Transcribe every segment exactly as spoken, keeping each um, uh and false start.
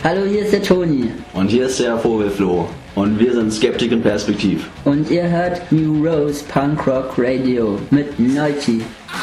Hallo, hier ist der Toni. Und hier ist der Vogelflo. Und wir sind Skeptik und Perspektiv. Und ihr hört New Rose Punk Rock Radio mit Neuti.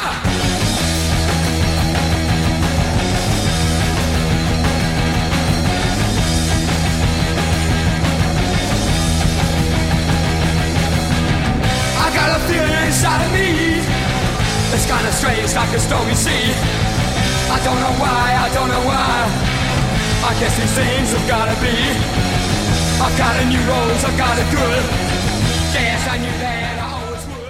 Inside of me, it's kinda strange, like a stormy sea. I don't know why, I don't know why. I guess these things have gotta be. I've got a new rose, I've got a good. Yes, I knew that I always would.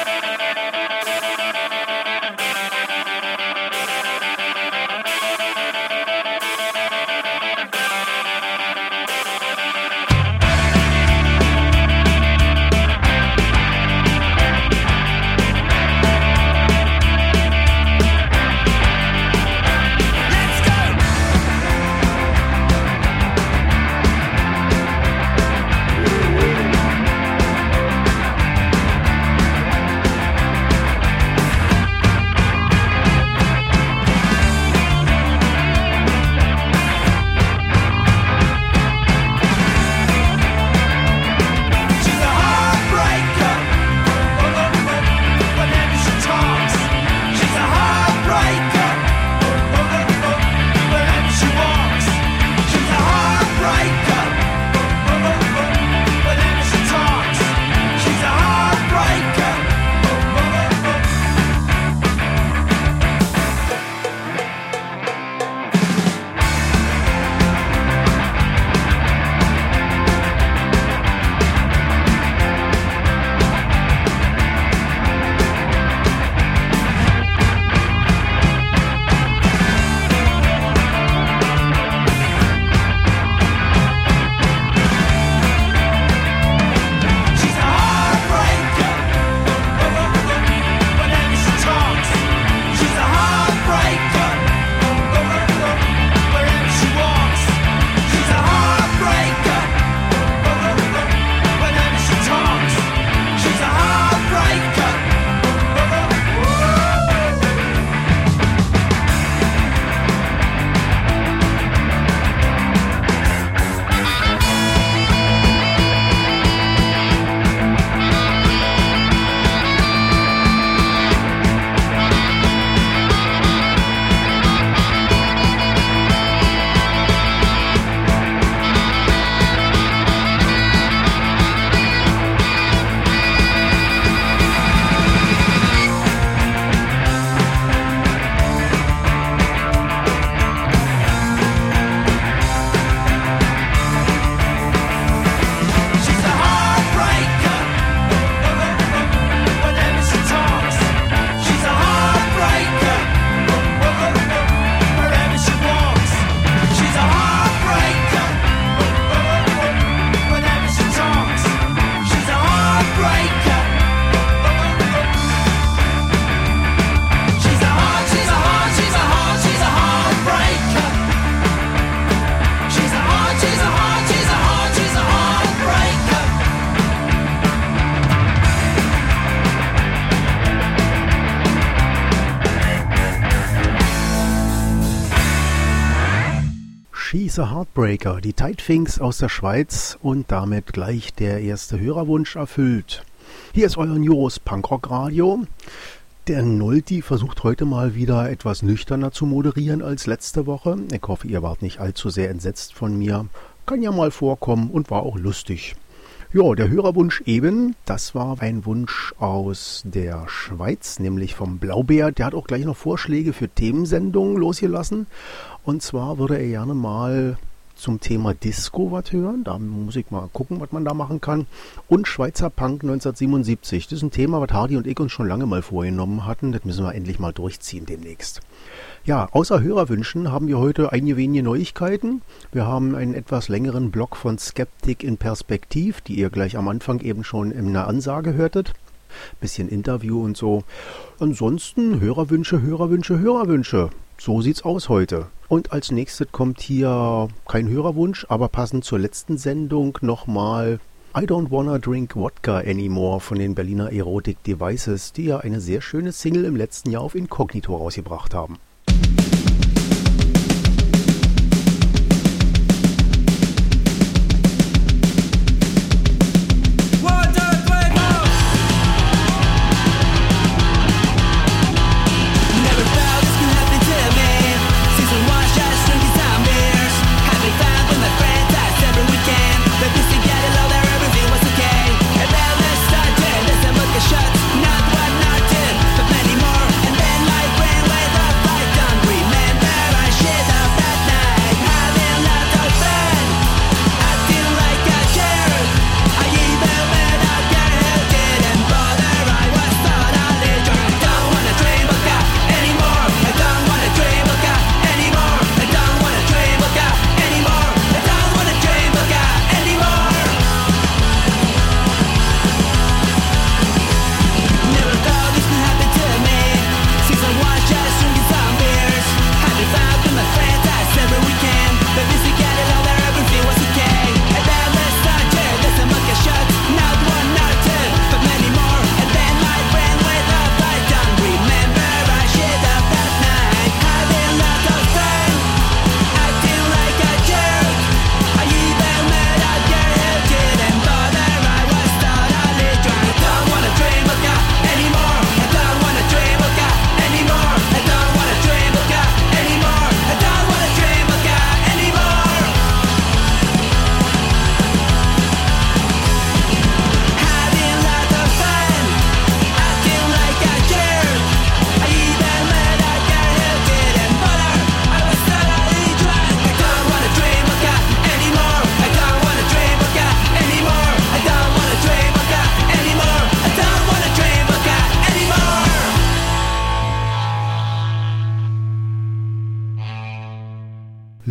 She's a Heartbreaker, die Tight Things aus der Schweiz und damit gleich der erste Hörerwunsch erfüllt. Hier ist euer New Rose Punkrock Radio. Der Nolti versucht heute mal wieder etwas nüchterner zu moderieren als letzte Woche. Ich hoffe, ihr wart nicht allzu sehr entsetzt von mir. Kann ja mal vorkommen und war auch lustig. Ja, der Hörerwunsch eben, das war ein Wunsch aus der Schweiz, nämlich vom Blaubeer. Der hat auch gleich noch Vorschläge für Themensendungen losgelassen. Und zwar würde er gerne mal zum Thema Disco was hören. Da muss ich mal gucken, was man da machen kann. Und Schweizer Punk neunzehnhundertsiebenundsiebzig. Das ist ein Thema, was Hardy und ich uns schon lange mal vorgenommen hatten. Das müssen wir endlich mal durchziehen demnächst. Ja, außer Hörerwünschen haben wir heute einige wenige Neuigkeiten. Wir haben einen etwas längeren Block von Skeptik in Perspektiv, die ihr gleich am Anfang eben schon in einer Ansage hörtet. Bisschen Interview und so. Ansonsten Hörerwünsche, Hörerwünsche, Hörerwünsche. So sieht's aus heute. Und als nächstes kommt hier kein Hörerwunsch, aber passend zur letzten Sendung nochmal I Don't Wanna Drink Vodka Anymore von den Berliner Erotic Devices, die ja eine sehr schöne Single im letzten Jahr auf Inkognito rausgebracht haben.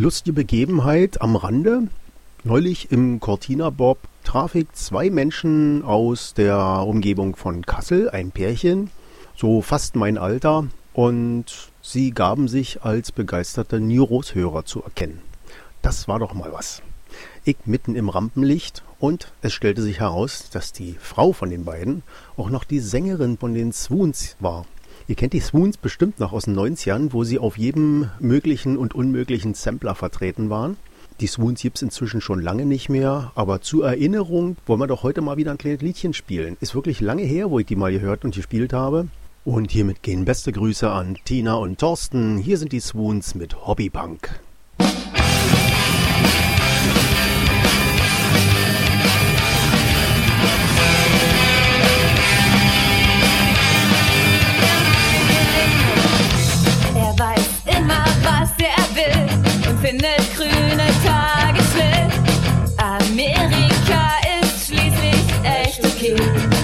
lustige Begebenheit am Rande. Neulich im Cortina Bob traf ich zwei Menschen aus der Umgebung von Kassel, ein Pärchen, so fast mein Alter, und sie gaben sich als begeisterte Neuros-Hörer zu erkennen. Das war doch mal was. Ich mitten im Rampenlicht und es stellte sich heraus, dass die Frau von den beiden auch noch die Sängerin von den Swoons war. Ihr kennt die Swoons bestimmt noch aus den neunzigern, wo sie auf jedem möglichen und unmöglichen Sampler vertreten waren. Die Swoons gibt's inzwischen schon lange nicht mehr, aber zur Erinnerung wollen wir doch heute mal wieder ein kleines Liedchen spielen. Ist wirklich lange her, wo ich die mal gehört und gespielt habe. Und hiermit gehen beste Grüße an Tina und Thorsten. Hier sind die Swoons mit Hobbypunk. Er weiß immer, was er will und findet grüne Tage schlimm. Amerika ist schließlich echt okay.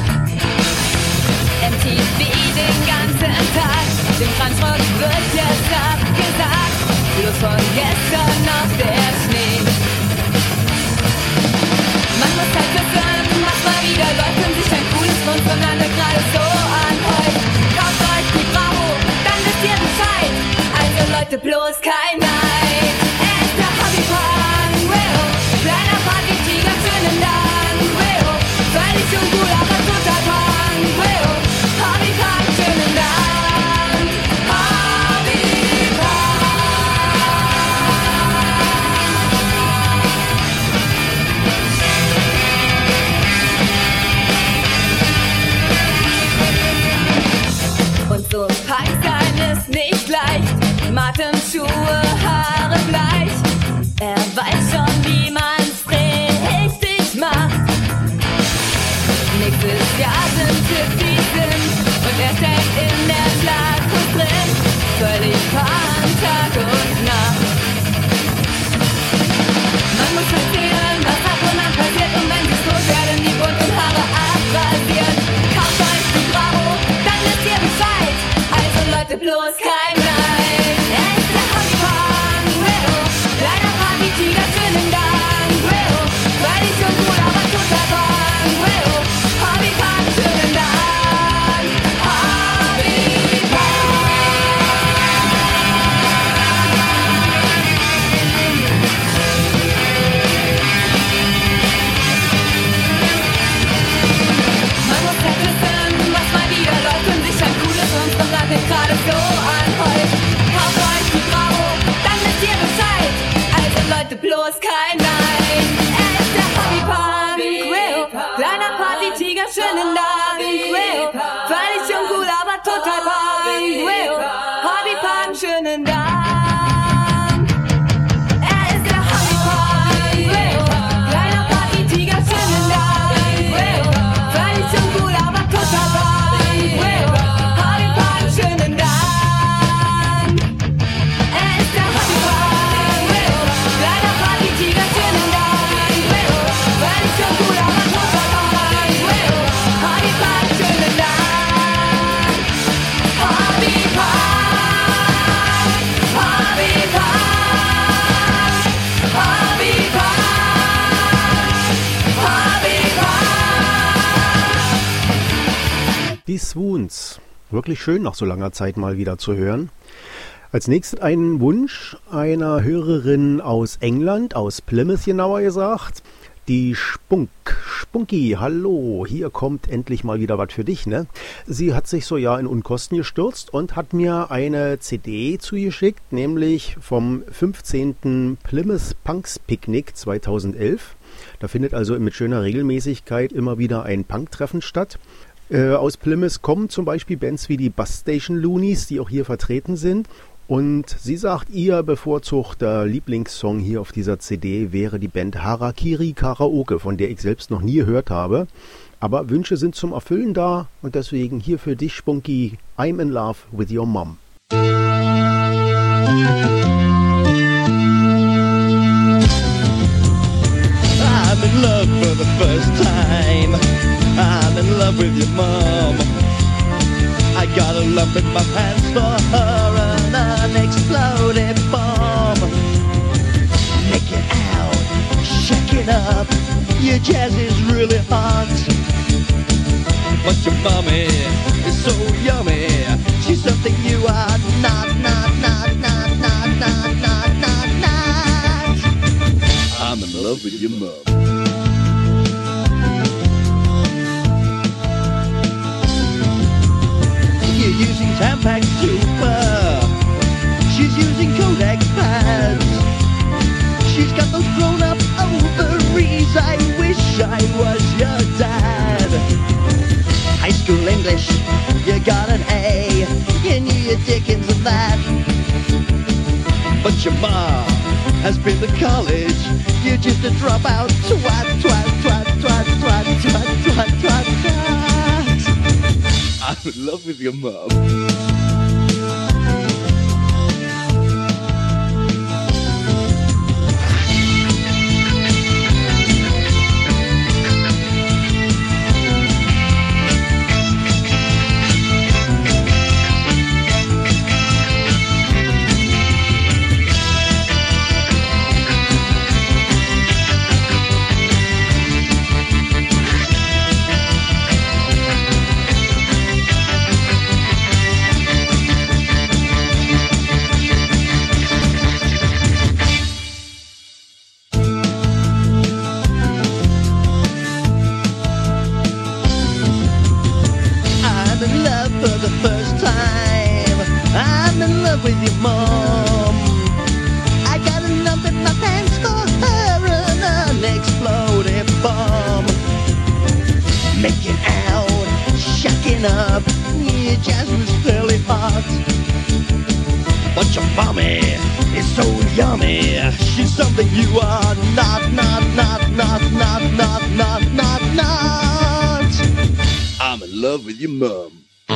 M T V den ganzen Tag, dem Transrock wird jetzt abgesagt. Bloß von gestern noch der Schnee. Man muss halt wissen, was mal wieder läuft und sich ein cooles Wunschwochenende gerade so anhäuft. Kauft euch die Bravo, dann wisst ihr Bescheid. Also Leute, bloß kein Neid. Er ist der Hobbypunk, Will. Kleiner Party-Tiger, schönen Dank, Will. Völlig uncool, aber total Punk, Will. Hobbypunk, schönen Dank, Hobbypunk. Und so ein Punk sein ist nicht leicht. Martenschuhe, Haare bleich. Er weiß schon, wie man's richtig macht. Nächstes Jahr sind fünfzig Cent und er steckt in der Schlaghof drin. Völlig Punk, Tag und Nacht. Man muss erzählen, was ab und an passiert. Und wenn sie's tot werden, die bunten Haare abrasiert. Kauft euch die Bravo, dann wisst ihr Bescheid. Also Leute, bloß kein Neid. Er ist der Hobbypunk, Will. Kleiner Party-Tiger, schönen Dank, Will. Völlig uncool, aber total Punk, Will. Hobbypunk, schönen Dank, Hobbypunk. Man muss halt wissen, was mal wieder läuft und sich ein cooles Wunschwochenende gerade so anhäuft. Kauft euch die Bravo, dann wisst ihr Bescheid. Also Leute, bloß kein Nein. Er ist der Hobbypunk, Will. Kleiner Party-Tiger, schönen Dank, Will. Völlig uncool, aber total Punk, Will. Hobbypunk, schönen Dank. Er ist der Hobbypunk, Will. Kleiner Party-Tiger, schönen Dank, Will. Völlig uncool, aber total Punk, Will. Hobbypunk, schönen Dank. Er ist der Hobbypunk, Will. Kleiner Party-Tiger, schönen Dank, Will. Völlig uncool, aber total Punk, Will. Hobbypunk, schönen Dank. Hobbypunk, Hobbypunk, Hobbypunk, Hobbypunk. Die Swoons. Wirklich schön, nach so langer Zeit mal wieder zu hören. Als nächstes ein Wunsch einer Hörerin aus England, aus Plymouth genauer gesagt. Die Spunk. Spunky, hallo, hier kommt endlich mal wieder was für dich, ne? Sie hat sich so ja in Unkosten gestürzt und hat mir eine C D zugeschickt, nämlich vom fünfzehnten Plymouth Punks Picnic zweitausendelf. Da findet also mit schöner Regelmäßigkeit immer wieder ein Punk-Treffen statt. Äh, aus Plymouth kommen zum Beispiel Bands wie die Bus Station Loonies, die auch hier vertreten sind. Und sie sagt, ihr bevorzugter Lieblingssong hier auf dieser C D wäre die Band Harakiri Karaoke, von der ich selbst noch nie gehört habe. Aber Wünsche sind zum Erfüllen da und deswegen hier für dich, Spunky, I'm in love with your mom. I'm in love for the first time. I'm in love with your mom. I got a lump in my pants for her, an unexploded bomb. shacking up. Your jazz is really hot. But your mommy is so yummy. She's something you are not, not, not, not, not, not, not, not, not. I'm in love with your mom. You're using Tampax Super. She's using Kodak pads. She's got those grown-up ovaries. I wish I was your dad. High school English, you got an A. You knew your Dickens and that. But your mom has been to college. You're just a dropout. Twat, twat, twat, twat, twat, twat, twat, twat, twat. I'm in love with your mom. With your mom, I got a number in my pants for her and an exploding bomb. Making out, shacking up, your jazz was fairly hot. But your mommy is so yummy. She's something you are not, not, not, not, not, not, not, not, not. I'm in love with your mom.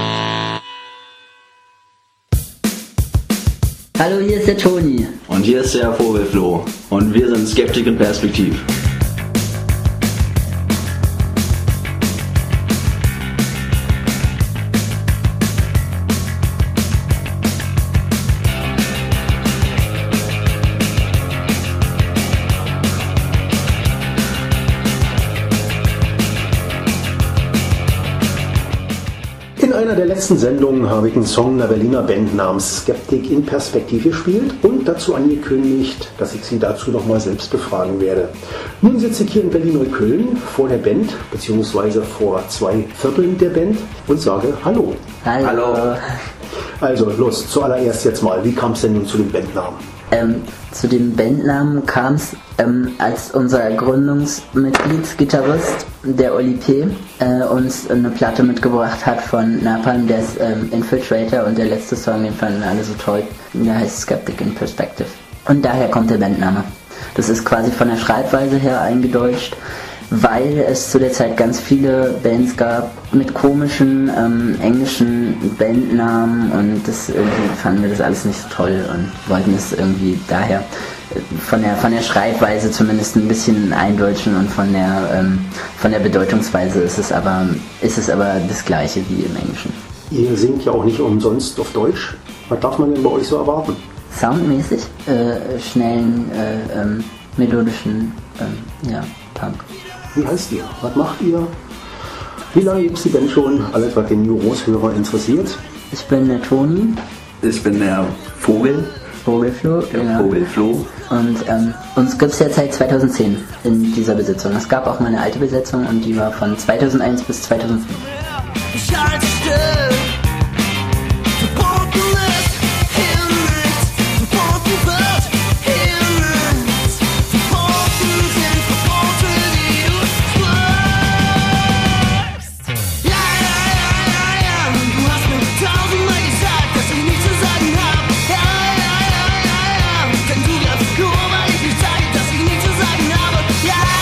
Hallo, hier ist der Toni. Und hier ist der Vogelflo. Und wir sind Skeptik in Perspektiv. In einer der letzten Sendungen habe ich einen Song einer Berliner Band namens Skeptik in Perspektiv gespielt und dazu angekündigt, dass ich sie dazu nochmal selbst befragen werde. Nun sitze ich hier in Berlin-Neukölln vor der Band, beziehungsweise vor zwei Vierteln der Band und sage Hallo. Hallo. Hallo. Also los, zuallererst jetzt mal, wie kam es denn nun zu dem Bandnamen? Ähm, zu dem Bandnamen kam es, ähm, als unser Gründungsmitglied, Gitarrist, der Oli P., äh, uns eine Platte mitgebracht hat von Napalm, der ist ähm, Infiltrator, und der letzte Song, den fanden alle so toll, der heißt Skeptik in Perspective. Und daher kommt der Bandname. Das ist quasi von der Schreibweise her eingedeutscht, weil es zu der Zeit ganz viele Bands gab mit komischen ähm, englischen Bandnamen, und das irgendwie fanden wir das alles nicht so toll und wollten es irgendwie daher von der von der Schreibweise zumindest ein bisschen eindeutschen, und von der ähm, von der Bedeutungsweise ist es aber ist es aber das Gleiche wie im Englischen. Ihr singt ja auch nicht umsonst auf Deutsch. Was darf man denn bei euch so erwarten? Soundmäßig äh, schnellen, äh, ähm, melodischen, äh, ja, Punk. Wie heißt ihr? Was macht ihr? Wie lange gibt es die Band schon? Alles, was den Juros-Hörer interessiert. Ich bin der Toni. Ich bin der Vogel. Vogelflo. Der Ja. Vogelflo. Und ähm, uns gibt es jetzt seit zweitausendzehn in dieser Besetzung. Es gab auch mal eine alte Besetzung, und die war von zweitausendeins bis zweitausendfünf.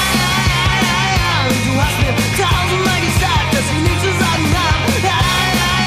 Tausendmal gesagt, dass ich nichts zu sagen hab. Ja, ja,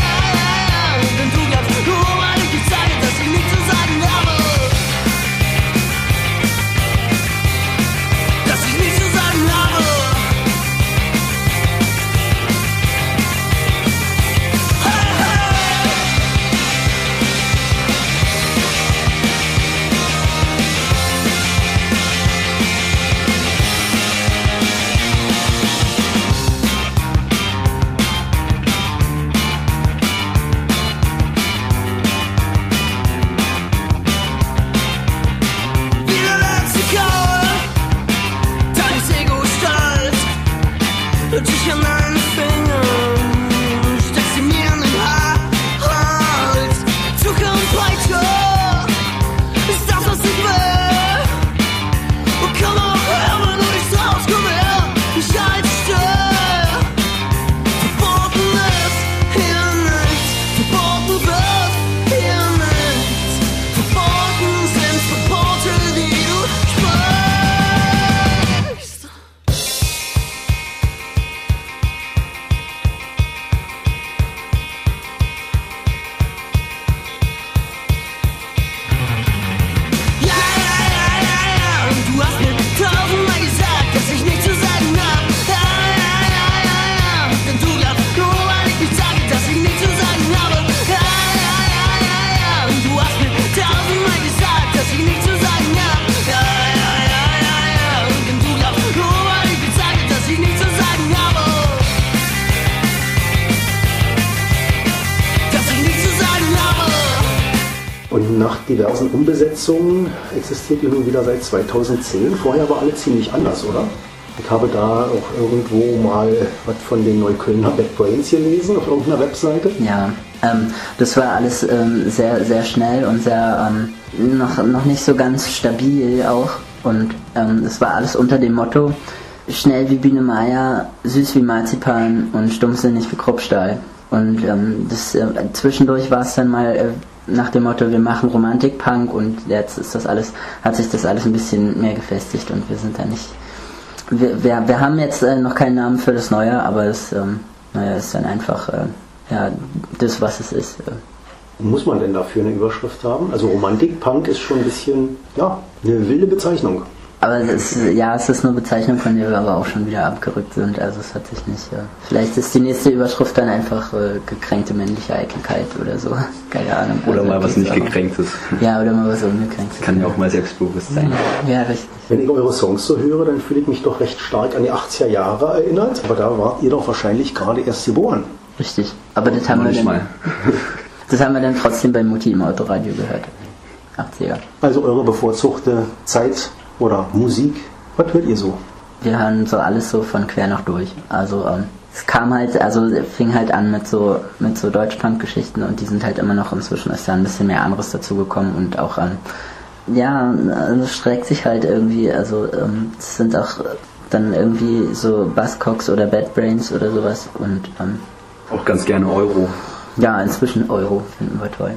Nach diversen Umbesetzungen existiert ihr nun wieder seit zweitausendzehn. Vorher war alles ziemlich anders, oder? Ich habe da auch irgendwo mal was von den Neuköllner Bad Brains gelesen auf irgendeiner Webseite. Ja, ähm, das war alles ähm, sehr, sehr schnell und sehr ähm, noch, noch nicht so ganz stabil auch. Und ähm, es war alles unter dem Motto: schnell wie Biene Meier, süß wie Marzipan und stumpfsinnig wie Kruppstahl. Und ähm, das, äh, zwischendurch war es dann mal äh, nach dem Motto, wir machen Romantik-Punk, und jetzt ist das alles, hat sich das alles ein bisschen mehr gefestigt und wir sind da nicht. Wir, wir, wir haben jetzt äh, noch keinen Namen für das Neue, aber das ähm, Neue ist dann einfach äh, ja, das, was es ist. Äh. Muss man denn dafür eine Überschrift haben? Also Romantik-Punk ist schon ein bisschen, ja, eine wilde Bezeichnung. Aber es ist, ja, es ist eine Bezeichnung, von der wir aber auch schon wieder abgerückt sind. Also es hat sich nicht. Äh, vielleicht ist die nächste Überschrift dann einfach äh, gekränkte männliche Eitelkeit oder so. Keine Ahnung. Oder also, mal was nicht gekränktes. Ja, oder mal was ungekränktes. Kann ja auch mal selbstbewusst sein. Ja, richtig. Wenn ich eure Songs so höre, dann fühle ich mich doch recht stark an die achtziger Jahre erinnert. Aber da wart ihr doch wahrscheinlich gerade erst geboren. Richtig. Aber das haben, wir dann, das haben wir dann trotzdem bei Mutti im Autoradio gehört. achtziger. Also eure bevorzugte Zeit oder Musik, was hört ihr so? Wir hören so alles so von quer nach durch. Also ähm, es kam halt, also fing halt an mit so mit so Deutschpunk-Geschichten, und die sind halt immer noch, inzwischen ist da ein bisschen mehr anderes dazugekommen, und auch ähm, ja, also es streckt sich halt irgendwie, also ähm, es sind auch dann irgendwie so Buzzcocks oder Bad Brains oder sowas, und ähm, auch ganz gerne Euro. Ja, inzwischen Euro finden wir toll.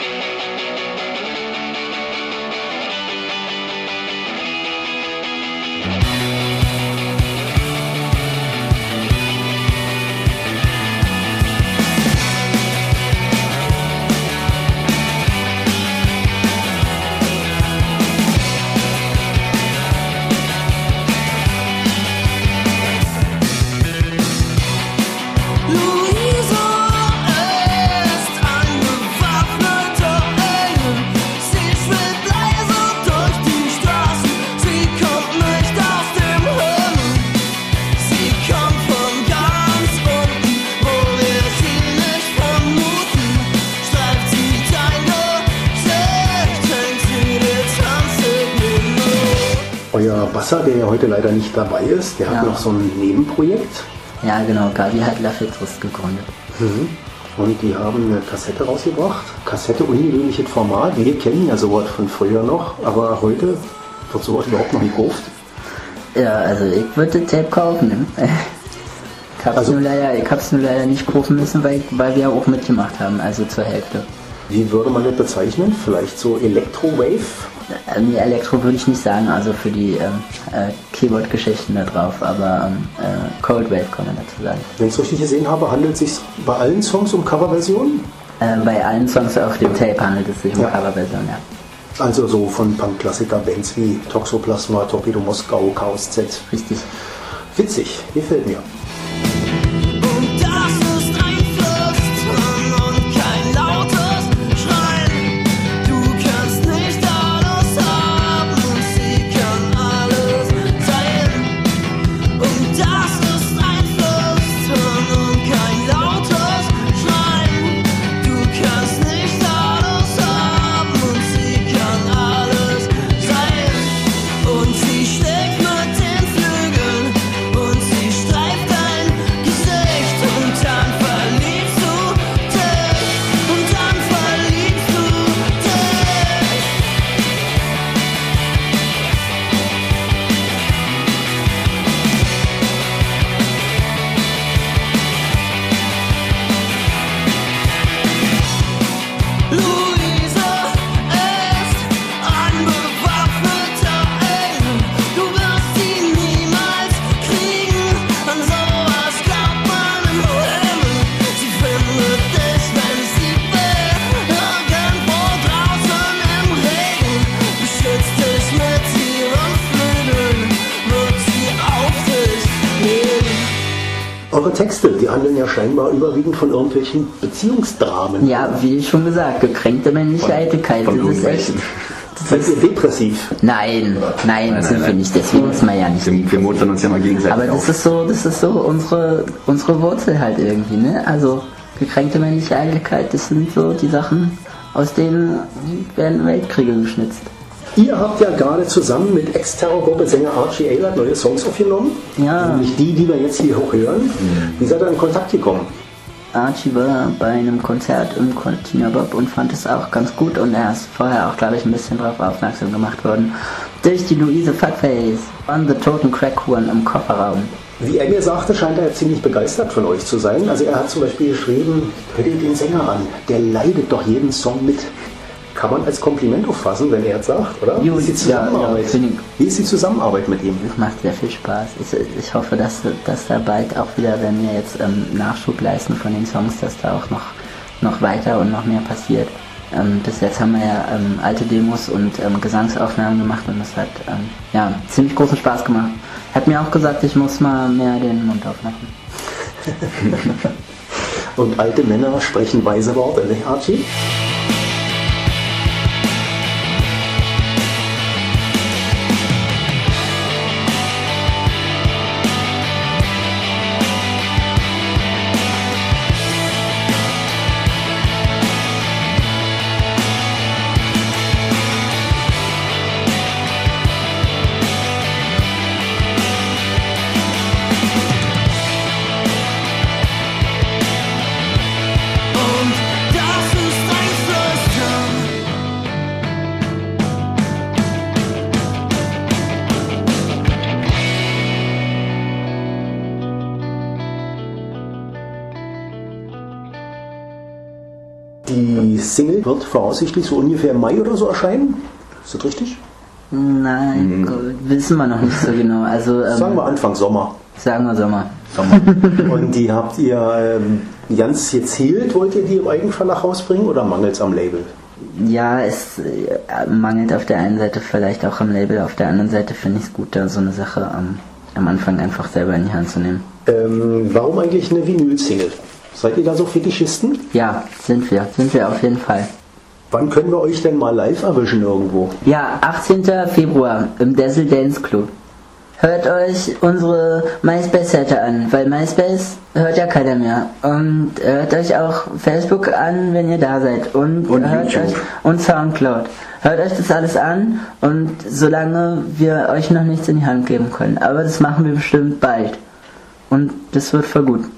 Basser, der ja heute leider nicht dabei ist, der ja. hat noch so ein Nebenprojekt. Ja, genau, Gabi hat Lafetrist gegründet. Mhm. Und die haben eine Kassette rausgebracht. Kassette, ungewöhnliches Format. Wir kennen ja sowas von früher noch, aber heute wird sowas überhaupt noch nicht gekauft. Ja, also ich würde das Tape kaufen. Ne? Ich hab's, also, nur leider, ich hab's nur leider nicht kaufen müssen, weil, weil wir auch mitgemacht haben, also zur Hälfte. Wie würde man das bezeichnen? Vielleicht so Electro-Wave? Nee, Elektro würde ich nicht sagen, also für die ähm, äh, Keyboard-Geschichten da drauf, aber ähm, äh, Cold Wave kann man dazu sagen. Wenn ich es richtig gesehen habe, handelt es sich bei allen Songs um Coverversionen? Äh, bei allen Songs auf dem Tape handelt es sich um ja. Coverversionen, ja. Also so von Punk-Klassiker-Bands wie Toxoplasma, Torpedo Moskau, Chaos Z. Richtig. Witzig, gefällt mir. Eure Texte, die handeln ja scheinbar überwiegend von irgendwelchen Beziehungsdramen. Ja, wie schon gesagt, gekränkte männliche Eitelkeit. Von das ist echt. Seid ihr depressiv? Nein, nein, nein sind nein, wir nicht. Deswegen ist man ja nicht. Wir, wir muttern uns ja mal gegenseitig. Aber das auf. ist so, das ist so unsere, unsere Wurzel halt irgendwie, ne? Also gekränkte männliche Eitelkeit, das sind so die Sachen, aus denen werden Weltkriege geschnitzt. Ihr habt ja gerade zusammen mit Ex-Terrorgruppe Sänger Archie Aylard neue Songs aufgenommen. Ja. Nämlich die, die wir jetzt hier auch hören. Wie seid ihr in Kontakt gekommen? Archie war bei einem Konzert im Cortina Bob und fand es auch ganz gut und er ist vorher auch, glaube ich, ein bisschen darauf aufmerksam gemacht worden durch die Luise Fuckface von The Toten Crack-Huren im Kofferraum. Wie er mir sagte, scheint er ziemlich begeistert von euch zu sein. Also er hat zum Beispiel geschrieben, hört ihr den Sänger an, der leidet doch jeden Song mit. Kann man als Kompliment auffassen, wenn er es sagt, oder? Jo, Wie ist die Zusammenarbeit? Ja, ja, Wie ist die Zusammenarbeit mit ihm? Es macht sehr viel Spaß. Ich, ich hoffe, dass, dass da bald auch wieder, wenn wir jetzt ähm, Nachschub leisten von den Songs, dass da auch noch, noch weiter und noch mehr passiert. Ähm, bis jetzt haben wir ja ähm, alte Demos und ähm, Gesangsaufnahmen gemacht und das hat ähm, ja, ziemlich großen Spaß gemacht. Hat mir auch gesagt, ich muss mal mehr den Mund aufmachen. Und alte Männer sprechen weise Worte, ne, Archie? Die Single wird voraussichtlich so ungefähr im Mai oder so erscheinen. Ist das richtig? Nein, mhm. wissen wir noch nicht so genau. Also, ähm, sagen wir Anfang Sommer. Sagen wir Sommer. Sommer. Und die habt ihr ähm, ganz gezielt, wollt ihr die im Eigenverlag rausbringen oder mangelt es am Label? Ja, es äh, mangelt auf der einen Seite vielleicht auch am Label, auf der anderen Seite finde ich es gut, da so eine Sache ähm, am Anfang einfach selber in die Hand zu nehmen. Ähm, warum eigentlich eine Vinyl-Single? Seid ihr da so Fetischisten? Ja, sind wir. Sind wir auf jeden Fall. Wann können wir euch denn mal live erwischen irgendwo? Ja, achtzehnten Februar im Dazzle Dance Club. Hört euch unsere MySpace-Seite an, weil MySpace hört ja keiner mehr. Und hört euch auch Facebook an, wenn ihr da seid. Und, und hört YouTube. euch und Soundcloud. Hört euch das alles an und solange wir euch noch nichts in die Hand geben können. Aber das machen wir bestimmt bald. Und das wird voll gut.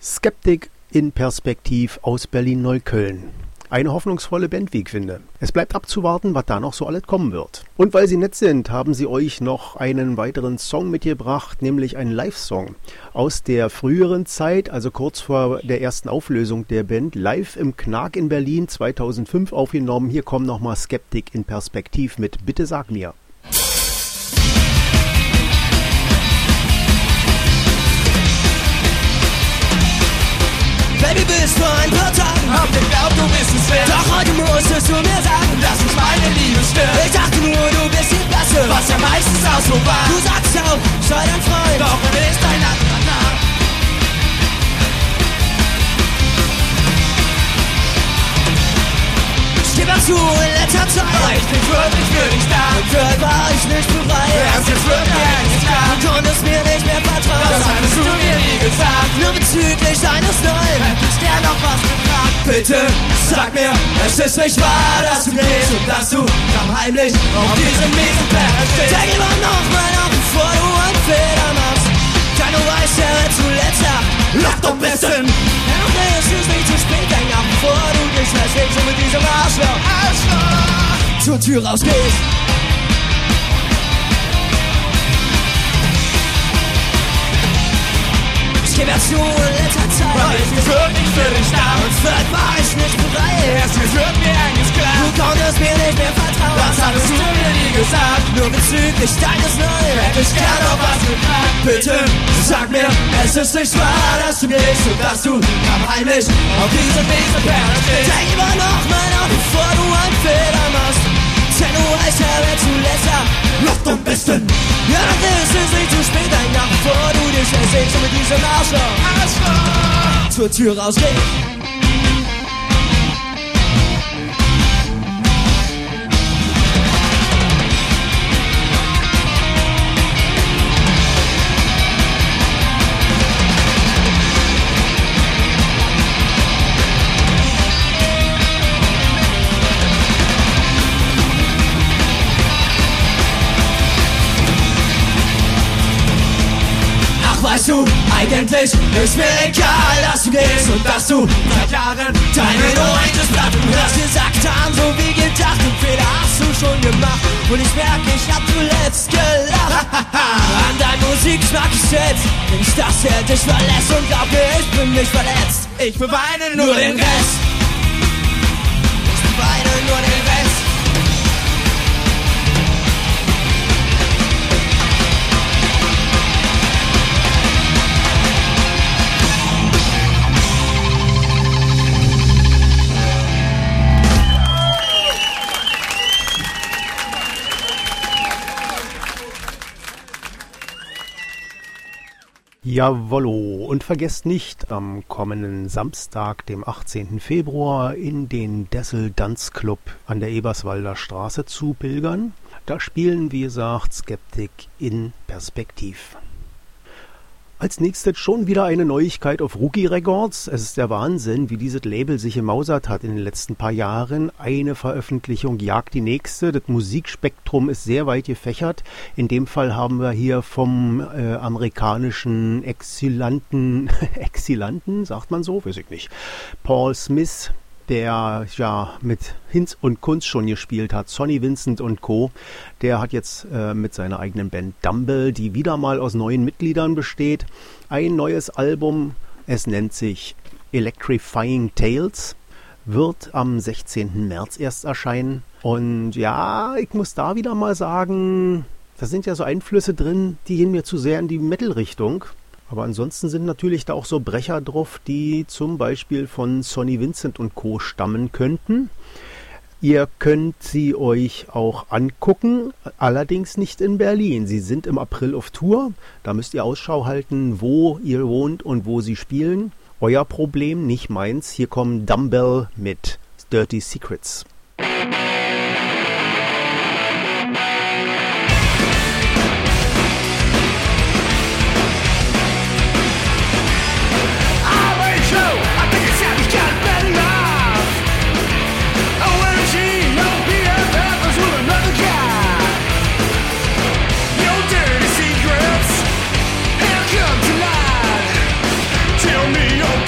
Skeptic in Perspektiv aus Berlin-Neukölln. Eine hoffnungsvolle Band, wie ich finde. Es bleibt abzuwarten, was da noch so alles kommen wird. Und weil sie nett sind, haben sie euch noch einen weiteren Song mitgebracht, nämlich einen Live-Song aus der früheren Zeit, also kurz vor der ersten Auflösung der Band, live im Knark in Berlin zweitausendfünf aufgenommen. Hier kommen nochmal Skeptic in Perspektiv mit Bitte sag mir. Baby, bis vor ein paar Tagen hab geglaubt, du bist es wert. Doch heute musstest du mir sagen, dass mich meine Liebe stört. Ich dachte nur, du bist die Beste, was ja meistens auch so war. Du sagst auch, sei dein Freund, doch er ist ein anderer Narr. Ich geb zu in letzter Zeit, aber ich bin wirklich für dich da. Und für war ich nicht bereit, erst jetzt wird mir eigentlich klar. Du konntest mir nicht mehr vertrauen, das hattest du mir nie gesagt. Nur bezüglich eines Neuen hätte ich dir noch was gefragt. Bitte sag mir, es ist nicht wahr, dass du gehst und dass du kaum heimlich auf diesem miesen Berg stehst. Denk lieber noch mal nach, bevor du einen Fehler machst. Denn du weißt ja, wer zuletzt sagt, lacht doch bisschen. Ja, okay, es ist nicht zu spät, denk nach, bevor du dich festhältst und mit diesem Arschloch, Arschloch zur Tür rausgehst. Ich geb ja zu in letzter Zeit, weil ich mich wirklich für dich da. Und vielleicht war ich nicht bereit, erst jetzt wird mir eigentlich klar. Du konntest mir nicht mehr vertrauen, das hattest du mir nie gesagt. Nur bezüglich deines Neuen hätte ich gern noch was gefragt. Bitte sag mir, es ist nicht wahr, dass du gehst und dass du kaum heimlich auf diesem miesen Berg stehst. Denk immer noch mal nach, bevor du einen Fehler machst. Denn du weißt ja, wer zuletzt sagt, lacht doch bisschen. Ja, dann ist es nicht zu spät, denk nach, bevor du dich ersehst und mit diesem Arschloch, Arschloch zur Tür rausgehst. Weißt du, eigentlich ist mir egal, dass du gehst und dass du seit Jahren deine neuntes Blatt hörst. Gesagt haben, so wie gedacht, und Fehler hast du schon gemacht. Und ich merke, ich hab zuletzt gelacht. An deinem Musikgeschmack gesetzt, nicht, dass er dich verlässt. Und glaub mir, ich bin nicht verletzt. Ich beweine nur den Rest. Ich beweine nur den Rest. Jawollo, und vergesst nicht, am kommenden Samstag, dem achtzehnten Februar, in den Dessel Dance Club an der Eberswalder Straße zu pilgern. Da spielen, wie gesagt, Skeptic in Perspektiv. Als nächstes schon wieder eine Neuigkeit auf Rookie Records. Es ist der Wahnsinn, wie dieses Label sich gemausert hat in den letzten paar Jahren. Eine Veröffentlichung jagt die nächste. Das Musikspektrum ist sehr weit gefächert. In dem Fall haben wir hier vom äh, amerikanischen Exilanten, Exilanten, sagt man so, weiß ich nicht, Paul Smith, der ja mit Hinz und Kunst schon gespielt hat, Sonny Vincent und Co., der hat jetzt äh, mit seiner eigenen Band Dumble, die wieder mal aus neuen Mitgliedern besteht, ein neues Album. Es nennt sich Electrifying Tales, wird am sechzehnten März erst erscheinen. Und ja, ich muss da wieder mal sagen, da sind ja so Einflüsse drin, die gehen mir zu sehr in die Metal-Richtung. Aber ansonsten sind natürlich da auch so Brecher drauf, die zum Beispiel von Sonny Vincent und Co. stammen könnten. Ihr könnt sie euch auch angucken, allerdings nicht in Berlin. Sie sind im April auf Tour. Da müsst ihr Ausschau halten, wo ihr wohnt und wo sie spielen. Euer Problem, nicht meins. Hier kommen Dumbbell mit Dirty Secrets. Tell me your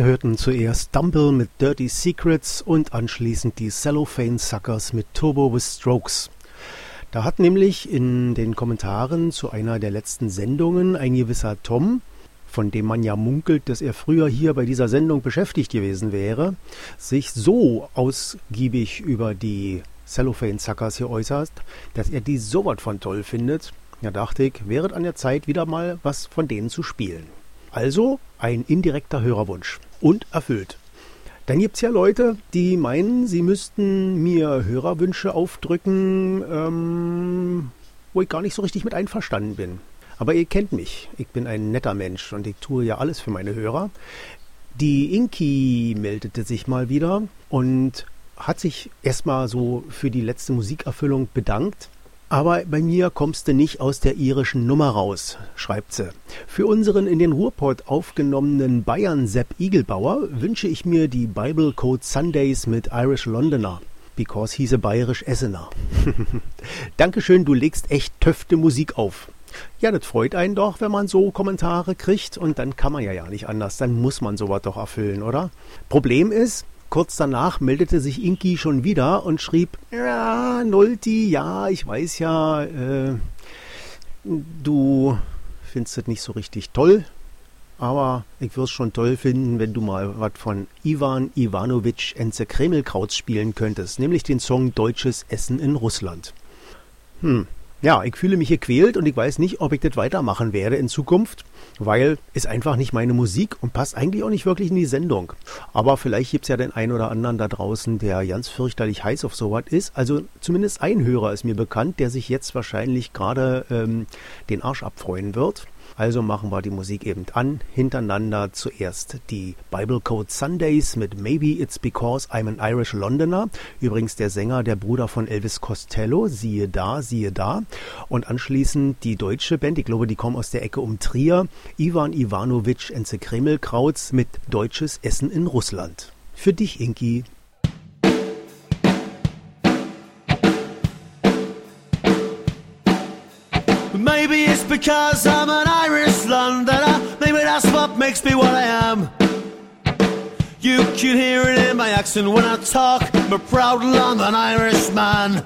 hörten zuerst Dumble mit Dirty Secrets und anschließend die Cellophane Suckers mit Turbo with Strokes. Da hat nämlich in den Kommentaren zu einer der letzten Sendungen ein gewisser Tom, von dem man ja munkelt, dass er früher hier bei dieser Sendung beschäftigt gewesen wäre, sich so ausgiebig über die Cellophane Suckers geäußert, dass er die so was von toll findet. Da dachte ich, wäre an der Zeit, wieder mal was von denen zu spielen. Also ein indirekter Hörerwunsch und erfüllt. Dann gibt es ja Leute, die meinen, sie müssten mir Hörerwünsche aufdrücken, ähm, wo ich gar nicht so richtig mit einverstanden bin. Aber ihr kennt mich, ich bin ein netter Mensch und ich tue ja alles für meine Hörer. Die Inki meldete sich mal wieder und hat sich erstmal so für die letzte Musikerfüllung bedankt. Aber bei mir kommst du nicht aus der irischen Nummer raus, schreibt sie. Für unseren in den Ruhrpott aufgenommenen Bayern-Sepp Igelbauer wünsche ich mir die Bible Code Sundays mit Irish Londoner, because he's a bayerisch Essener. Dankeschön, du legst echt töfte Musik auf. Ja, das freut einen doch, wenn man so Kommentare kriegt und dann kann man ja ja nicht anders, dann muss man sowas doch erfüllen, oder? Problem ist, kurz danach meldete sich Inki schon wieder und schrieb, ja, Nulti, ja, ich weiß ja, äh, du findest das nicht so richtig toll, aber ich würde es schon toll finden, wenn du mal was von Ivan Ivanovic and the Kremlkrauts spielen könntest, nämlich den Song Deutsches Essen in Russland. Hm. Ja, ich fühle mich gequält und ich weiß nicht, ob ich das weitermachen werde in Zukunft, weil es einfach nicht meine Musik und passt eigentlich auch nicht wirklich in die Sendung. Aber vielleicht gibt es ja den einen oder anderen da draußen, der ganz fürchterlich heiß auf sowas ist. Also zumindest ein Hörer ist mir bekannt, der sich jetzt wahrscheinlich gerade ähm, den Arsch abfreuen wird. Also machen wir die Musik eben an, hintereinander zuerst die Bible Code Sundays mit Maybe It's Because I'm an Irish Londoner. Übrigens der Sänger, der Bruder von Elvis Costello, siehe da, siehe da. Und anschließend die deutsche Band, ich glaube, die kommen aus der Ecke um Trier, Ivan Ivanovic and the Kremlkrauts mit Deutsches Essen in Russland. Für dich, Inki. Maybe it's because I'm an Irish Londoner. Maybe that's what makes me what I am. You can hear it in my accent when I talk. I'm a proud London Irishman.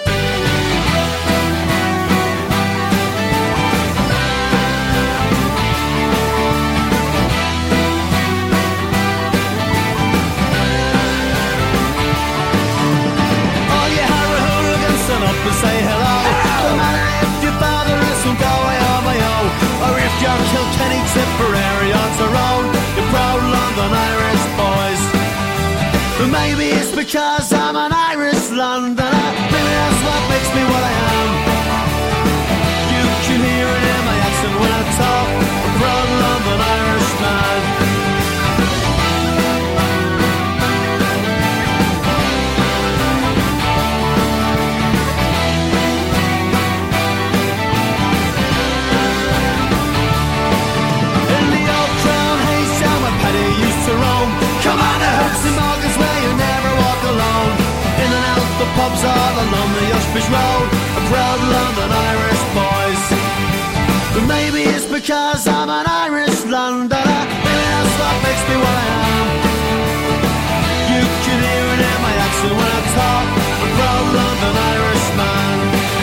All you Harry hooligans, stand up and say hello. No matter if your father is from Galway or Mayo, or if you're Kilkenny, Tipperary or Tyrone, you're proud London Irish boys. But maybe it's because I'm an Irish Londoner. Maybe that's what makes me what I am. You can hear it in my accent when I talk. A proud London Irishman. Pubs all along the Uxbridge Road, a proud London Irish boys. But maybe it's because I'm an Irish Londoner. Maybe that's what makes me what I am. You can hear it in my accent when I talk, a proud London Irishman.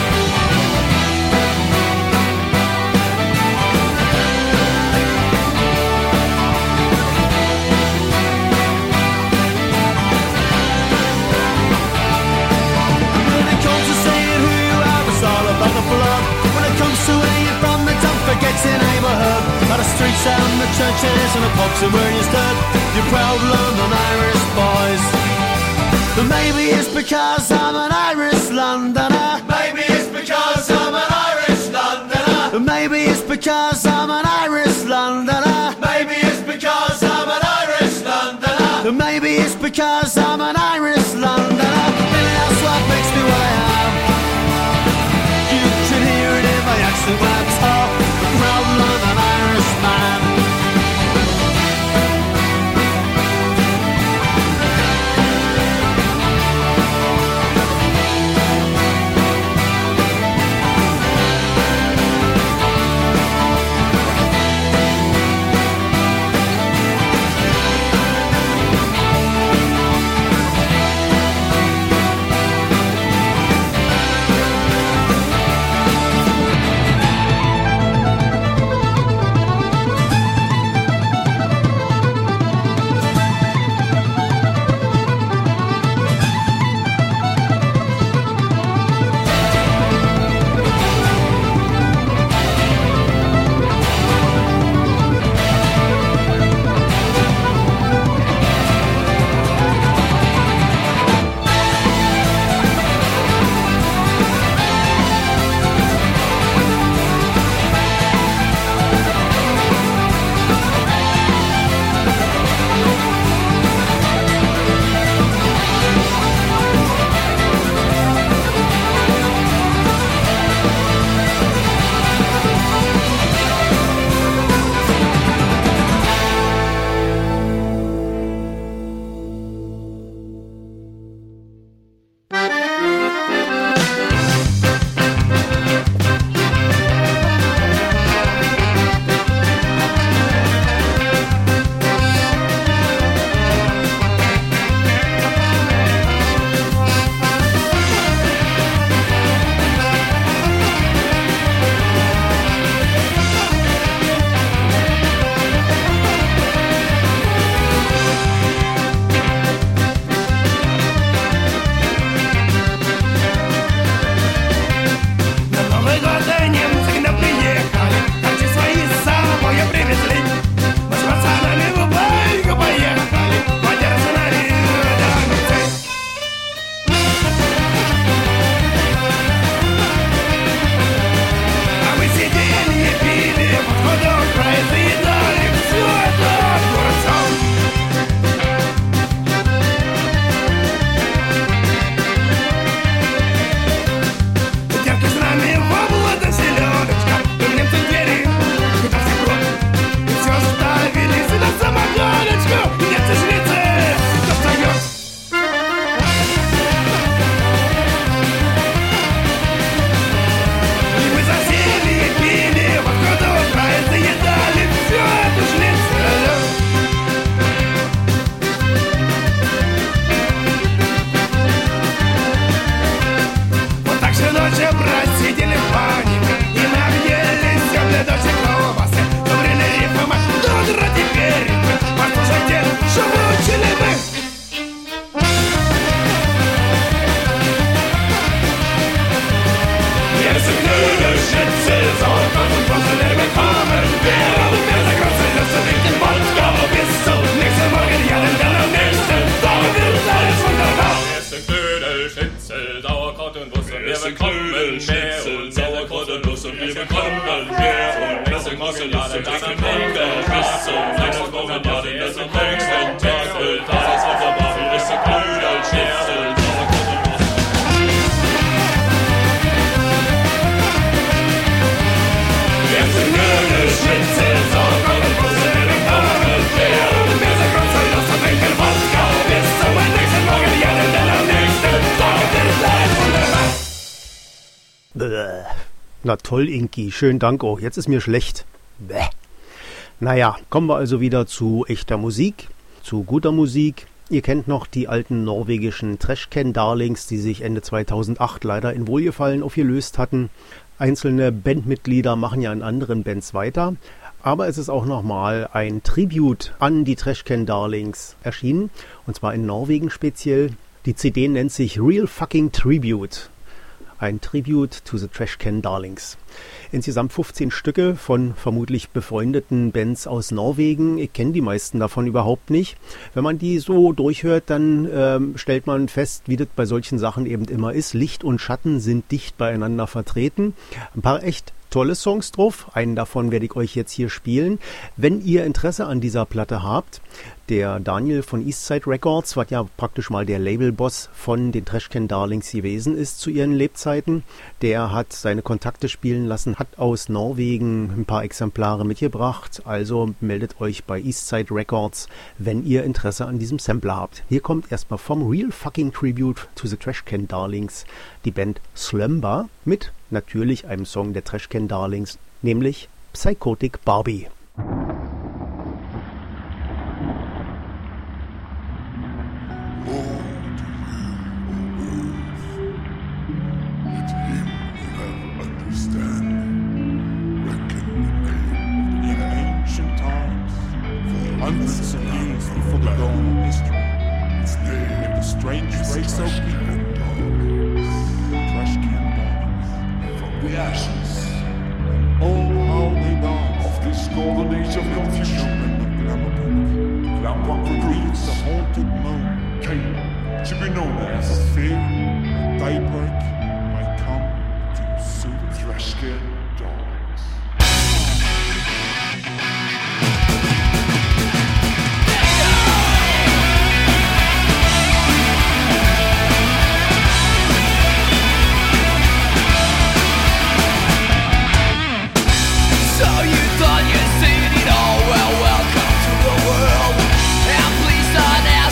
When it comes to where you're from, then don't forget your neighbourhood. By the streets and the churches and the pubs and where you stood, you're proud London Irish boys. But maybe it's because I'm an Irish Londoner. Maybe it's because I'm an Irish Londoner. Maybe it's because I'm an Irish Londoner. Maybe it's because I'm an Irish Londoner. Maybe it's because I'm an Irish Londoner. Maybe that's what makes me what I am. Accent when I talk, a proud London Irishman. Na toll, Inki. Schönen Dank auch. Jetzt ist mir schlecht. Bäh. Naja, kommen wir also wieder zu echter Musik, zu guter Musik. Ihr kennt noch die alten norwegischen Trashcan-Darlings, die sich Ende zweitausendacht leider in Wohlgefallen aufgelöst hatten. Einzelne Bandmitglieder machen ja in anderen Bands weiter. Aber es ist auch nochmal ein Tribute an die Trashcan-Darlings erschienen. Und zwar in Norwegen speziell. Die C D nennt sich Real Fucking Tribute. Ein Tribute to the Trashcan Darlings. Insgesamt fünfzehn Stücke von vermutlich befreundeten Bands aus Norwegen. Ich kenne die meisten davon überhaupt nicht. Wenn man die so durchhört, dann ähm, stellt man fest, wie das bei solchen Sachen eben immer ist. Licht und Schatten sind dicht beieinander vertreten. Ein paar echt tolle Songs drauf. Einen davon werde ich euch jetzt hier spielen. Wenn ihr Interesse an dieser Platte habt, der Daniel von Eastside Records, was ja praktisch mal der Labelboss von den Trashcan Darlings gewesen ist zu ihren Lebzeiten, der hat seine Kontakte spielen lassen, hat aus Norwegen ein paar Exemplare mitgebracht. Also meldet euch bei Eastside Records, wenn ihr Interesse an diesem Sampler habt. Hier kommt erstmal vom Real Fucking Tribute to the Trashcan Darlings die Band Slumber mit natürlich einem Song der Trashcan Darlings, nämlich Psychotic Barbie. Hundreds of years before the dawn of history, lived a strange race of people, Trashcan Darlings. From the ashes, oh how they dance of this golden age of confusion and of glamour, glamour recruits a haunted moan, came to be known as a fear, a daybreak might come to soothe the Trashcan Darlings. Thought you'd seen it all, well, welcome to the world. And please don't ask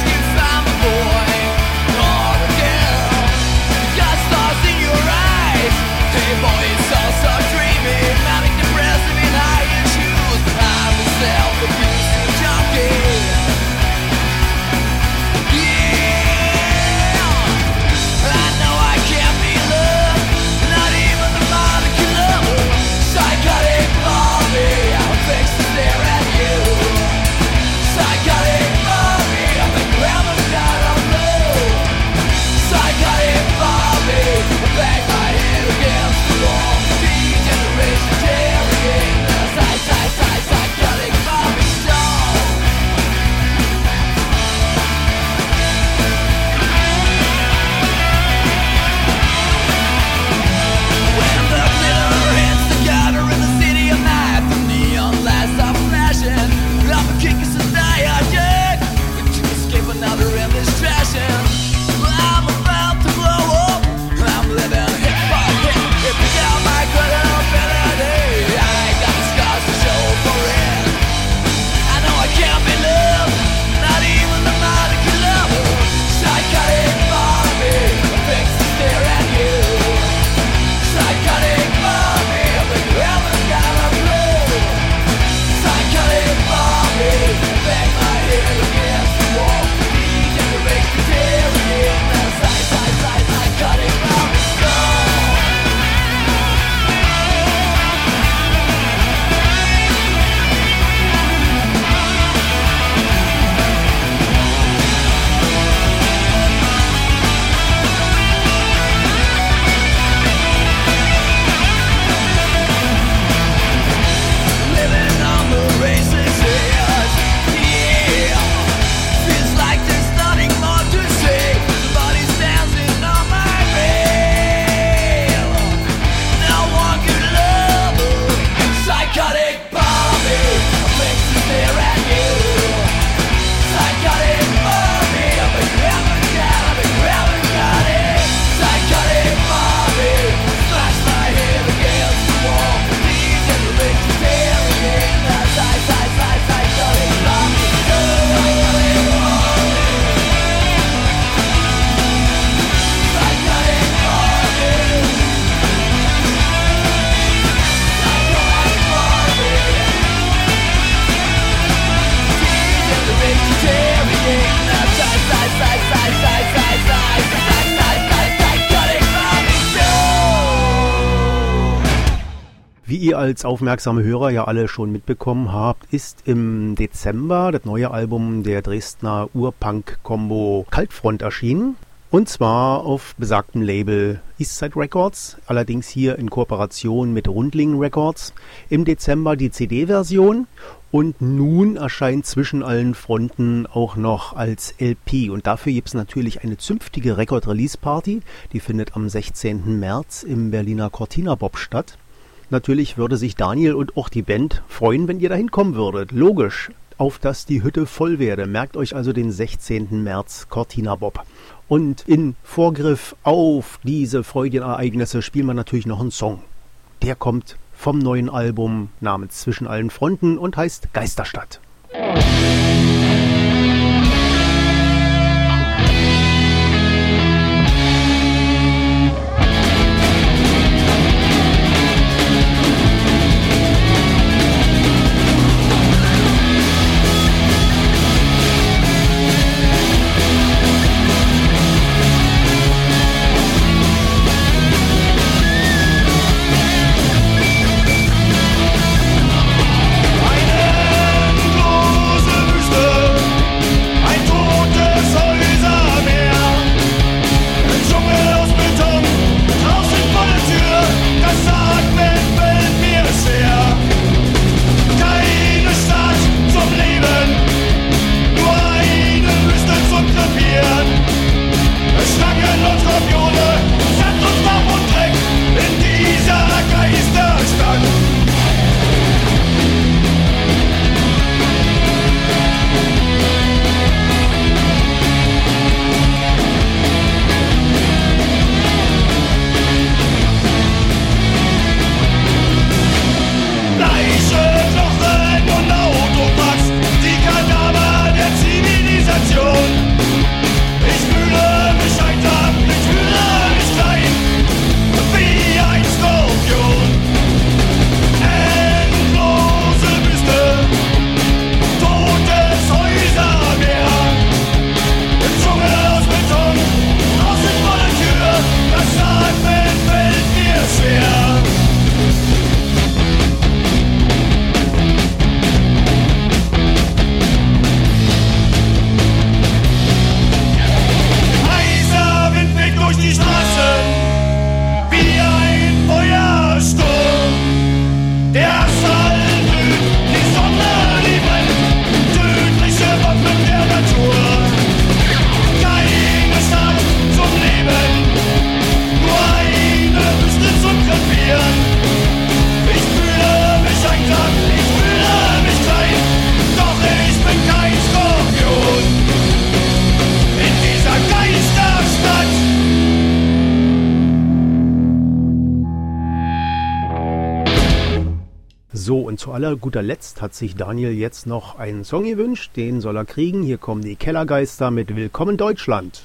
ihr als aufmerksame Hörer ja alle schon mitbekommen habt, ist im Dezember das neue Album der Dresdner Urpunk-Kombo Kaltfront erschienen. Und zwar auf besagtem Label Eastside Records, allerdings hier in Kooperation mit Rundling Records. Im Dezember die C D-Version und nun erscheint zwischen allen Fronten auch noch als L P. Und dafür gibt es natürlich eine zünftige Record-Release-Party, die findet am sechzehnten März im Berliner Cortina Bob statt. Natürlich würde sich Daniel und auch die Band freuen, wenn ihr dahin kommen würdet. Logisch, auf dass die Hütte voll werde. Merkt euch also den sechzehnten März Cortina Bob. Und in Vorgriff auf diese freudigen Ereignisse spielen wir natürlich noch einen Song. Der kommt vom neuen Album namens Zwischen allen Fronten und heißt Geisterstadt. So, und zu aller guter Letzt hat sich Daniel jetzt noch einen Song gewünscht, den soll er kriegen. Hier kommen die Kellergeister mit Willkommen Deutschland.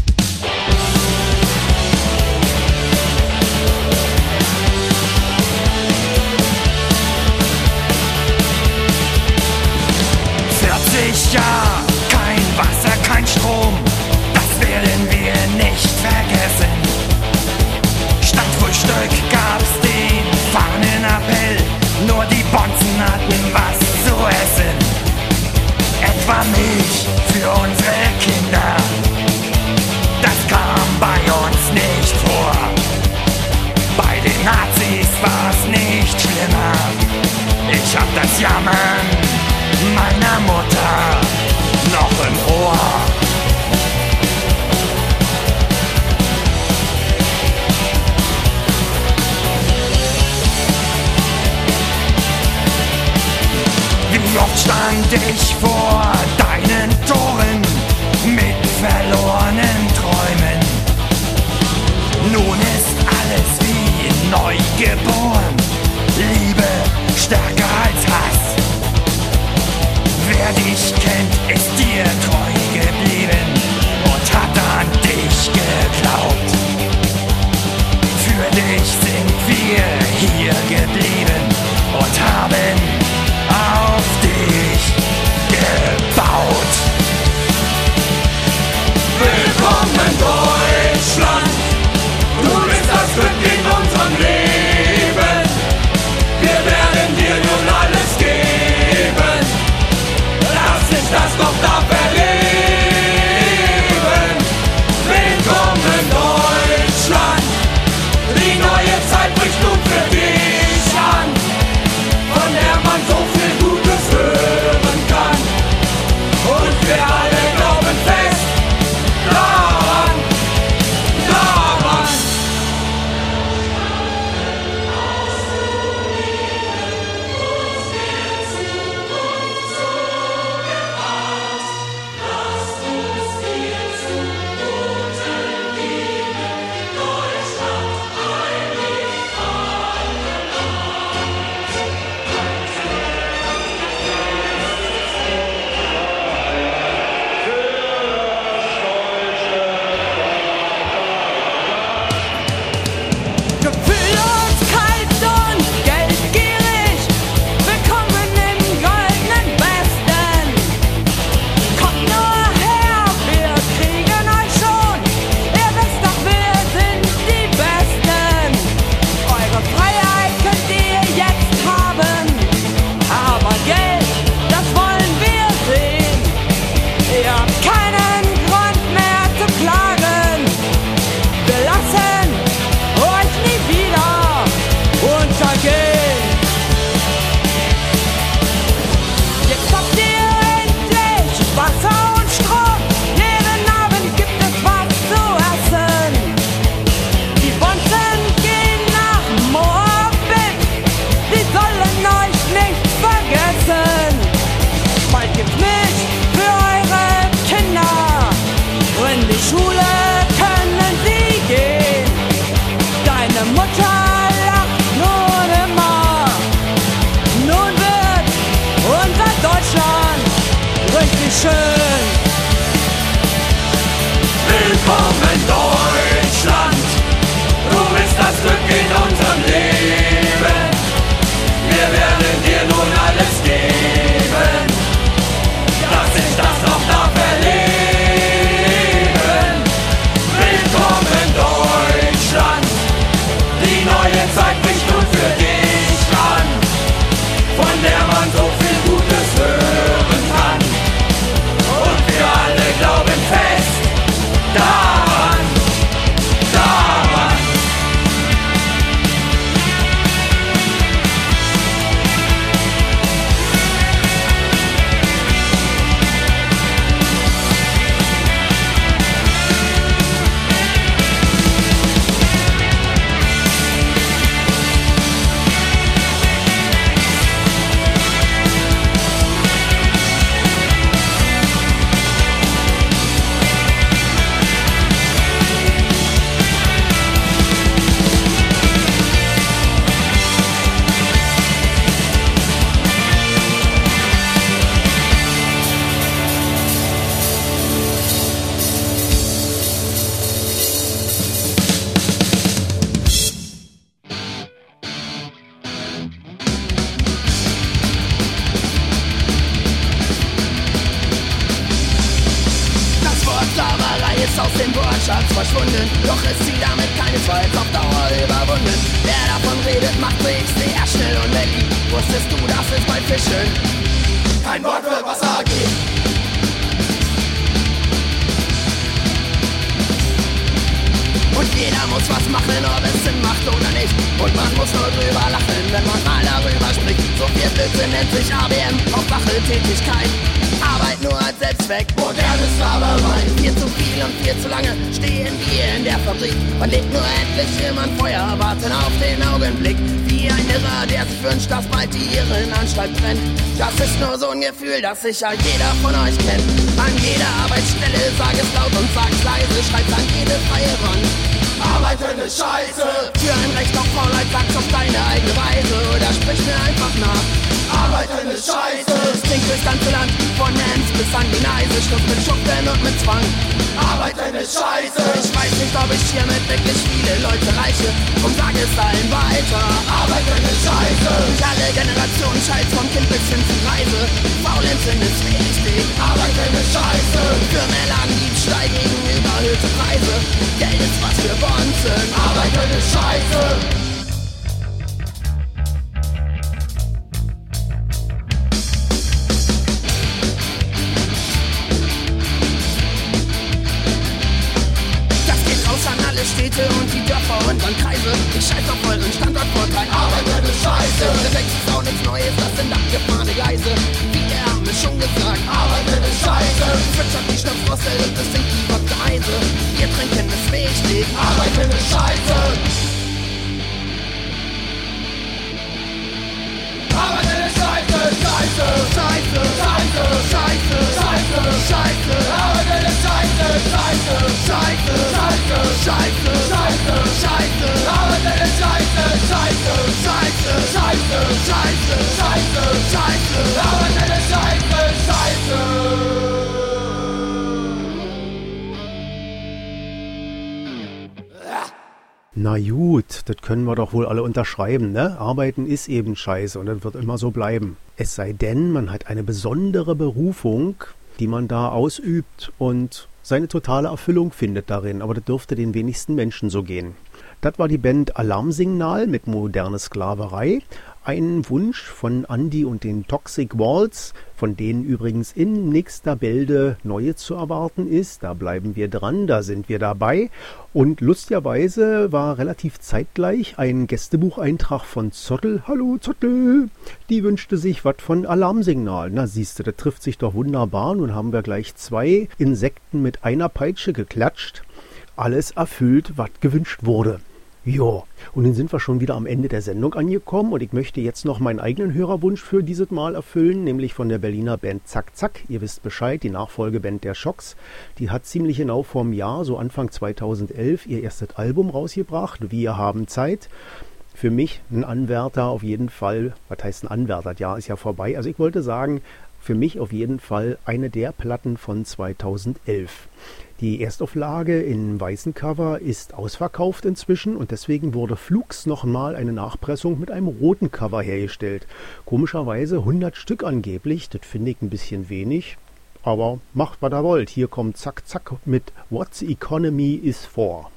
vierzig Jahre, kein Wasser, kein Strom, das werden wir nicht vergessen. Statt Frühstück gab's den Fahnenappell, nur die Bonzen hatten was zu essen. Etwa Milch für unsere Kinder, das kam bei uns nicht vor. Bei den Nazis war's nicht schlimmer, ich hab das Jammern meiner Mutter noch im Ohr. Wie oft stand ich vor deinen Toren mit verlorenen Träumen. Nun ist alles wie neu geboren, Liebe stärker als Hass. ist aus dem Wortschatz verschwunden, doch ist sie damit keinesfalls auf Dauer überwunden. Wer davon redet, macht sich sehr schnell und weg. Wusstest du, dass es bei Fischen kein Wort für Wasser gibt? Und jeder muss was machen, ob es Sinn macht oder nicht. Und man muss nur drüber lachen, wenn man mal darüber spricht. So viel Blödsinn nennt sich A B M, Hauptsache Tätigkeit. Arbeit nur als Selbstzweck, moderne Sklaverei. Viel zu viel und viel zu lange stehen wir in der Fabrik. Man legt nur endlich immer ein Feuer, warten auf den Augenblick. Wie ein Irrer, der sich wünscht, dass bald die Irrenanstalt brennt. Das ist nur so ein Gefühl, das sicher jeder von euch kennt. An jeder Arbeitsstelle sag es laut und sag's leise, schreib's an jede freie Wand. Arbeiten ist scheiße. Für ein Recht auf Faulheit sag's auf deine eigene Weise oder sprich mir einfach nach. Arbeiten ist scheiße. Es klingt durchs ganze Land, von Nance bis an die Neise. Schluss mit Schuften und mit Zwang. Arbeiten ist scheiße. Ich weiß nicht, ob ich hiermit wirklich viele Leute reiche. Drum sag es allen weiter. Arbeiten ist scheiße. Durch alle Generationen scheiß vom Kind bis hin zur Reise. Faulenzen ist wichtig. Arbeiten ist scheiße. Für mehr Ladendiebstahl gegen überhöhte Preise. Geld ist was für Bonzen. Arbeiten ist scheiße. Städte und die Dörfer und Landkreise. Ich scheiß auf euren Standortvorteil. Arbeiten ist scheiße. Rechts ist auch nichts Neues, das sind abgefahrene Gleise. Wie der haben es schon gesagt. Arbeiten ist scheiße. Wirtschaft die Schnapsrossel und das sind die Wodka-Eise. Wir trinken es wichtig. Arbeiten ist scheiße. Arbeiten ist scheiße. Scheiße. Scheiße. Scheiße. Scheiße. Scheiße. Scheiße. Arbeiten ist scheiße. Scheiße. Scheiße. Scheiße. Scheiße, Scheiße, Scheiße, Arbeiten ist scheiße, Scheiße, Scheiße, Scheiße, Scheiße, Scheiße, Scheiße, Arbeiten ist scheiße, Scheiße. Na gut, das können wir doch wohl alle unterschreiben, ne? Arbeiten ist eben scheiße und das wird immer so bleiben. Es sei denn, man hat eine besondere Berufung, die man da ausübt und seine totale Erfüllung findet darin, aber das dürfte den wenigsten Menschen so gehen. Das war die Band Alarmsignal mit Moderne Sklaverei. Ein Wunsch von Andy und den Toxic Waltz, von denen übrigens in nächster Bälde neue zu erwarten ist. Da bleiben wir dran, da sind wir dabei. Und lustigerweise war relativ zeitgleich ein Gästebucheintrag von Zottel. Hallo Zottel, die wünschte sich was von Alarmsignal. Na siehste, das trifft sich doch wunderbar. Nun haben wir gleich zwei Insekten mit einer Peitsche geklatscht. Alles erfüllt, was gewünscht wurde. Jo, und dann sind wir schon wieder am Ende der Sendung angekommen und ich möchte jetzt noch meinen eigenen Hörerwunsch für dieses Mal erfüllen, nämlich von der Berliner Band Zack Zack. Ihr wisst Bescheid, die Nachfolgeband der Schocks. Die hat ziemlich genau vorm Jahr, so Anfang zweitausendelf, ihr erstes Album rausgebracht, Wir haben Zeit. Für mich ein Anwärter auf jeden Fall, was heißt ein Anwärter? Das Jahr ist ja vorbei. Also ich wollte sagen, für mich auf jeden Fall eine der Platten von zweitausendelf. Die Erstauflage in weißen Cover ist ausverkauft inzwischen und deswegen wurde flugs nochmal eine Nachpressung mit einem roten Cover hergestellt. Komischerweise hundert Stück angeblich, das finde ich ein bisschen wenig, aber macht was ihr wollt. Hier kommt Zack Zack mit What the Economy is For.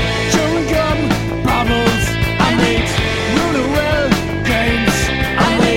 I made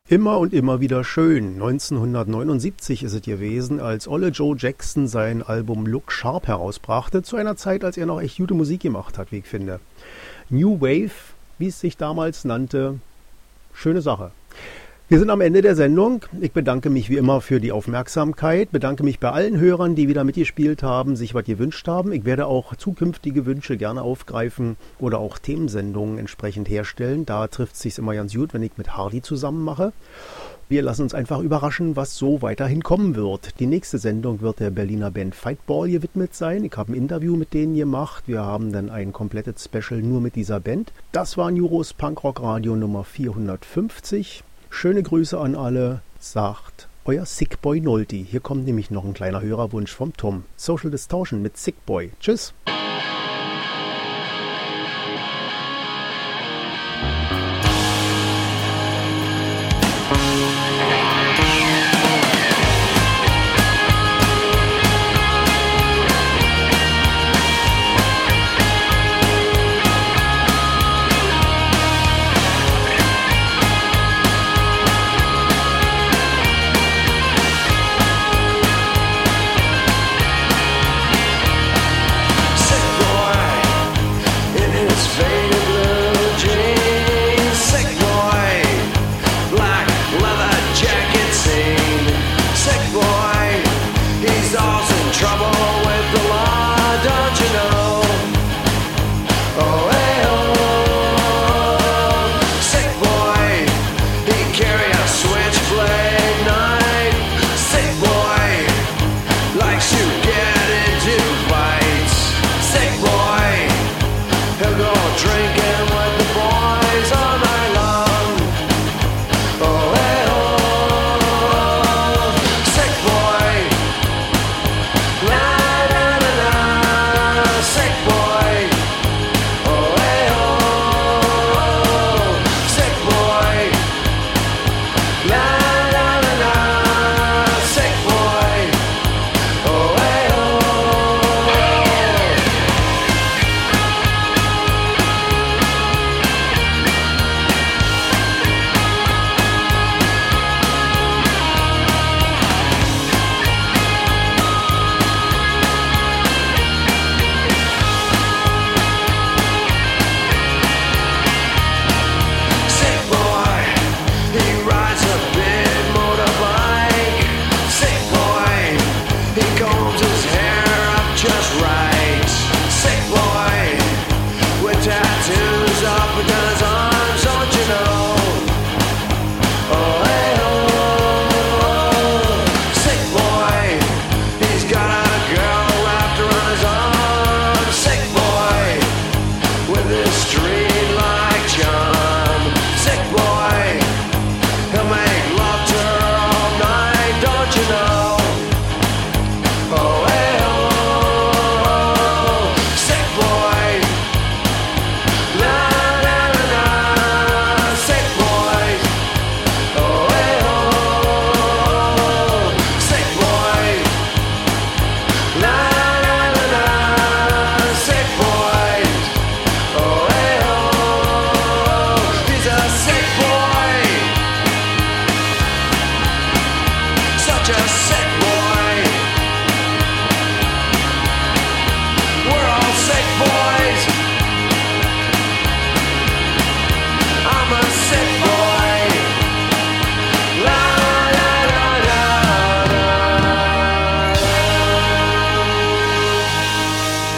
Immer und immer wieder schön. neunzehnhundertneunundsiebzig ist es gewesen, als Olle Joe Jackson sein Album Look Sharp herausbrachte, zu einer Zeit, als er noch echt gute Musik gemacht hat, wie ich finde. New Wave, wie es sich damals nannte, schöne Sache. Wir sind am Ende der Sendung. Ich bedanke mich wie immer für die Aufmerksamkeit, bedanke mich bei allen Hörern, die wieder mitgespielt haben, sich was gewünscht haben. Ich werde auch zukünftige Wünsche gerne aufgreifen oder auch Themensendungen entsprechend herstellen. Da trifft es sich immer ganz gut, wenn ich mit Hardy zusammen mache. Wir lassen uns einfach überraschen, was so weiterhin kommen wird. Die nächste Sendung wird der Berliner Band Fightball gewidmet sein. Ich habe ein Interview mit denen gemacht. Wir haben dann ein komplettes Special nur mit dieser Band. Das war Neuros Punkrock Radio Nummer vierhundertfünfzig. Schöne Grüße an alle, sagt euer Sickboy Nolti. Hier kommt nämlich noch ein kleiner Hörerwunsch vom Tom. Social Distortion mit Sickboy. Tschüss.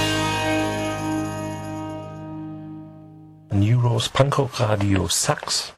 Neuros Punkrock Radio sucks.